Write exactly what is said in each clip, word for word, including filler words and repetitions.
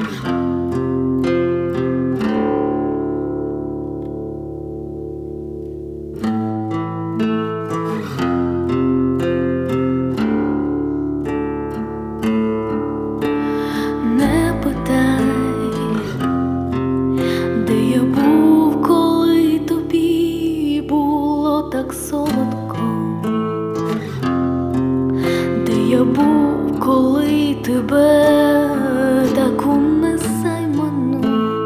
Так солодко, де я був, коли тебе таку незайману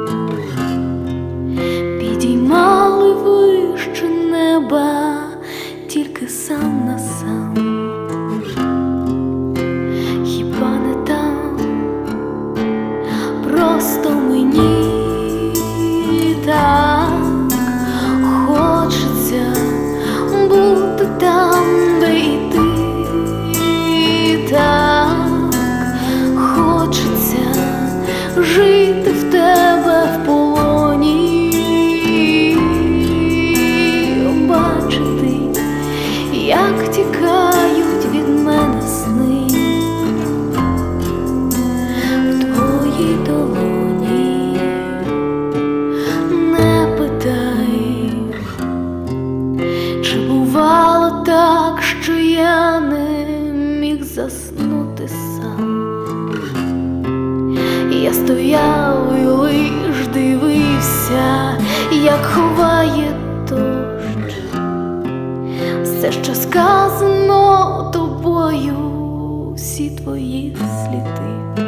підіймали вище неба, тільки сам на сам. Хіба не там, просто мені так хочеться бути там, де і ти, так хочеться жити в тебе в полоні, бачити, як тікають від мене сни в твоїй долоні. Не питай, чи бувало так, що я не міг заснути сам. Я стояв і лиш дивився, як ховає дощ все, що сказано тобою, всі твої сліди.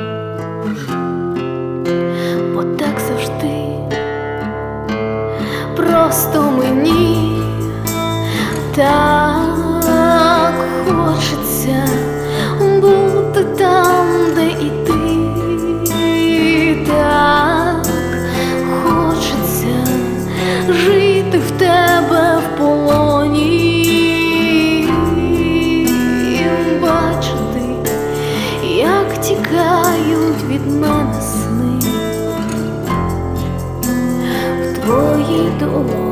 Бо так завжди просто мені так хочеться бути там, де і ти, так хочеться жити в тебе в полоні, бачити, як тікають від мене сни в твоїй долоні.